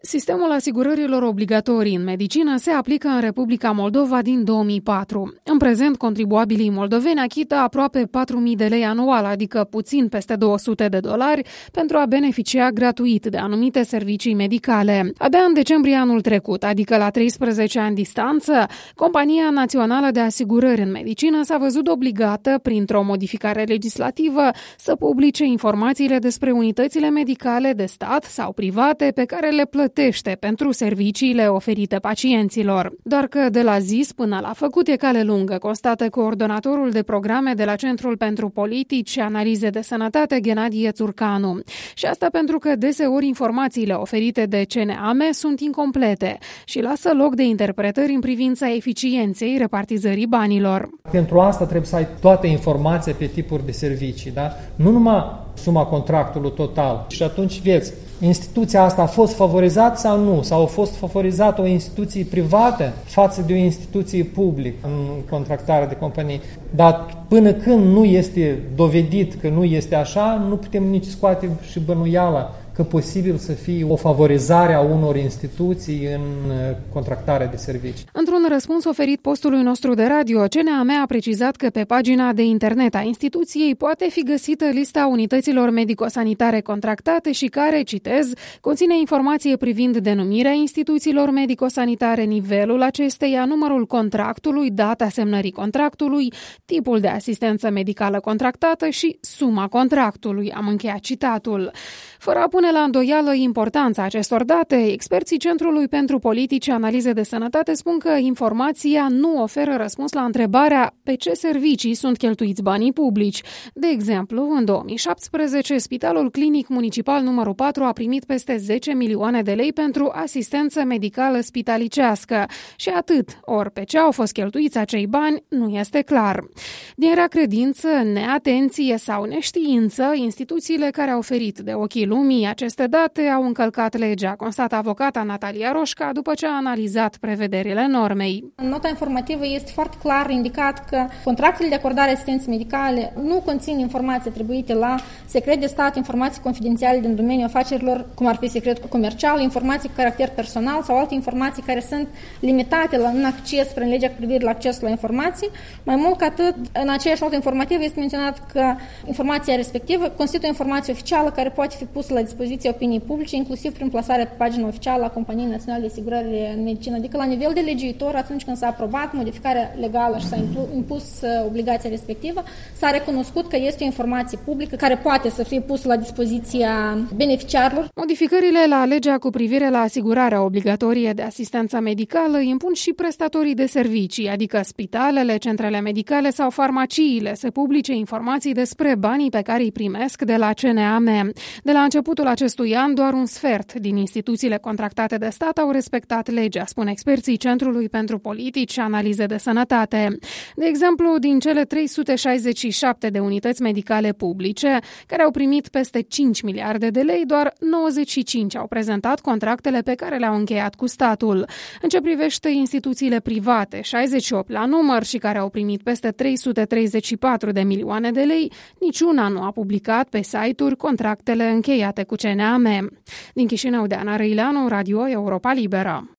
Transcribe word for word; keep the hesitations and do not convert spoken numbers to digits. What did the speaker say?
Sistemul asigurărilor obligatorii în medicină se aplică în Republica Moldova din două mii patru. În prezent, contribuabilii moldoveni achită aproape patru mii de lei anual, adică puțin peste două sute de dolari, pentru a beneficia gratuit de anumite servicii medicale. Abia în decembrie anul trecut, adică la treisprezece ani distanță, Compania Națională de Asigurări în Medicină s-a văzut obligată, printr-o modificare legislativă, să publice informațiile despre unitățile medicale de stat sau private pe care le plătește pentru serviciile oferite pacienților. Doar că de la zis până la făcut e cale lungă, constată coordonatorul de programe de la Centrul pentru Politici și Analize de Sănătate, Ghenadie Țurcanu. Și asta pentru că deseori informațiile oferite de C N A M E sunt incomplete și lasă loc de interpretări în privința eficienței repartizării banilor. Pentru asta trebuie să ai toată informația pe tipuri de servicii, da? Nu numai suma contractului total. Și atunci vezi, instituția asta a fost favorizată sau nu? Sau a fost favorizată o instituție privată față de o instituție publică în contractarea de companii. Dar până când nu este dovedit că nu este așa, nu putem nici scoate și bănuiala că posibil să fie o favorizare a unor instituții în contractarea de servicii. Într-un răspuns oferit postului nostru de radio, C N A M E a precizat că pe pagina de internet a instituției poate fi găsită lista unităților medico-sanitare contractate și care, citez, conține informație privind denumirea instituțiilor medico-sanitare, nivelul acesteia, numărul contractului, data semnării contractului, tipul de asistență medicală contractată și suma contractului. Am încheiat citatul. Fără a pune la îndoială importanța acestor date, experții Centrului pentru Politici și Analize de Sănătate spun că informația nu oferă răspuns la întrebarea pe ce servicii sunt cheltuiți banii publici. De exemplu, în două mii șaptesprezece, Spitalul Clinic Municipal numărul patru a primit peste zece milioane de lei pentru asistență medicală spitalicească și atât, ori pe ce au fost cheltuiți acei bani nu este clar. Din rea credință, neatenție sau neștiință, instituțiile care au oferit de ochii lumii aceste date au încălcat legea, constată avocata Natalia Roșca după ce a analizat prevederile normei. În nota informativă este foarte clar indicat că contractele de acordare asistenței medicale nu conțin informații atribuite la secret de stat, informații confidențiale din domeniul afacerilor, cum ar fi secret comercial, informații cu caracter personal sau alte informații care sunt limitate la un acces prin legea cu privire la accesul la informații. Mai mult ca atât, în aceeași notă informativă este menționat că informația respectivă constituie o informație oficială care poate fi pusă la dispoziția opiniei publice, inclusiv prin plasarea pe pagina oficială a Companiei Naționale de Asigurări în Medicină. Adică la nivel de legiuitor, atunci când s-a aprobat modificarea legală și s-a impus obligația respectivă, s-a recunoscut că este o informație publică care poate să fie pusă la dispoziția beneficiarilor. Modificările la legea cu privire la asigurarea obligatorie de asistență medicală impun și prestatorii de servicii, adică spitalele, centrele medicale sau farmaciile, să publice informații despre banii pe care îi primesc de la C N A M E. De la începutul acestui an, doar un sfert din instituțiile contractate de stat au respectat legea, spun experții Centrului pentru Politici și Analize de Sănătate. De exemplu, din cele trei sute șaizeci și șapte de unități medicale publice, care au primit peste cinci miliarde de lei, doar nouăzeci și cinci au prezentat contractele pe care le-au încheiat cu statul. În ce privește instituțiile private, șaizeci și opt la număr și care au primit peste trei sute treizeci și patru de milioane de lei, niciuna nu a publicat pe site-uri contractele încheiate cu C N A M E. Din Chișinău, Deana Răileanu, Radio Europa Liberă.